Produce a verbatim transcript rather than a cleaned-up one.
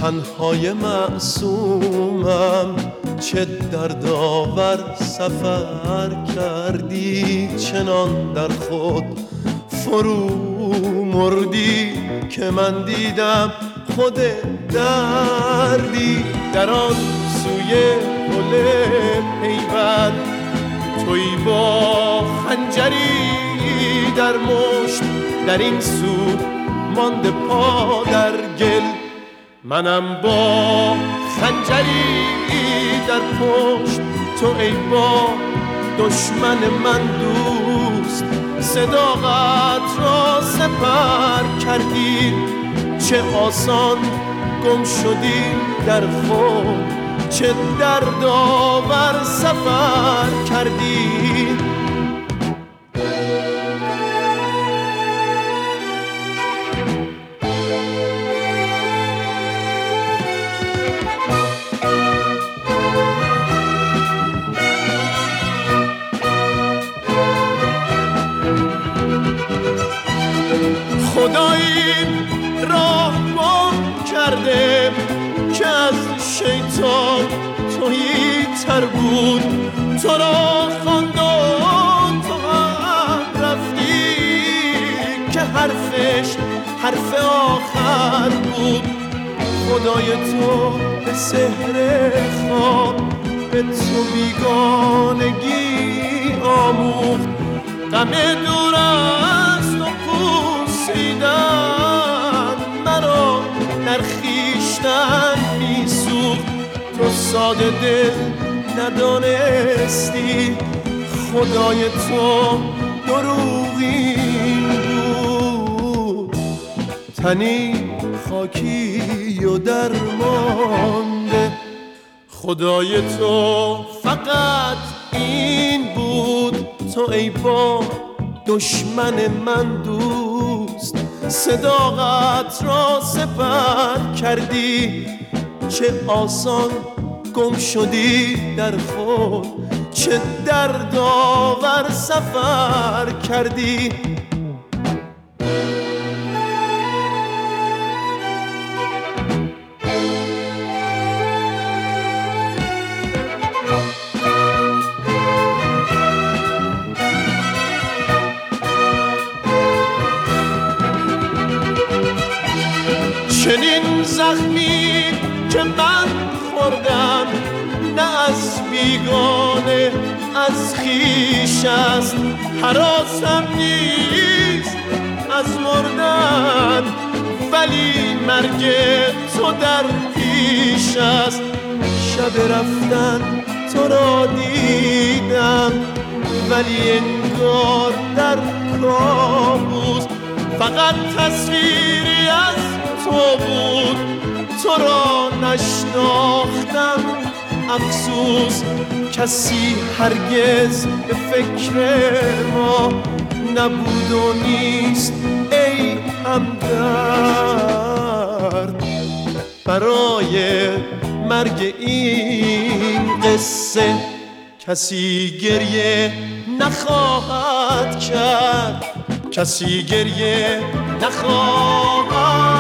تنهای معصومم، چه دردآور سفر کردی، چنان در خود فرو مردی که من دیدم خود دردی. در آن سوی گل پیوند تویی با خنجری در مشت، در این سو مانده پا در گل، منم با خنجری در پشت. تو ای با دشمن من دوست، صداقت را سپر کردی، چه آسان گم شدی در خود، چه دردآور سفر کردی. خدایی راه گم کرده که از شیطان تویی تر بود، تو را خواند و تو هم رفتی که حرفش حرف آخر بود. خدای تو به سحر خواب به تو بیگانگی آموخت، غم دور است و پوسیدن مرا در خویشتن میسوخت. تو ساده دل ندانستی خدای تو دروغین بود، تنی خاکی و درمانده. خدای تو فقط این بود، تو ای با دشمن من دوست، صداقت را سپر کردی، چه آسان گم شدی در خود، چه دردآور سفر کردی. چنین زخمی که من خوردم نه از بیگانه از خویش است، هراسم نیست از مردن ولی مرگ تو در پیش است. شب رفتن تو را دیدم ولی انگار در کابوس، فقط تصویری از تو بود، تو را نشناختم افسوس. کسی هرگز به فکر ما نبود و نیست ای همدرد، برای مرگ این قصه کسی گریه نخواهد کرد، کسی گریه نخواهد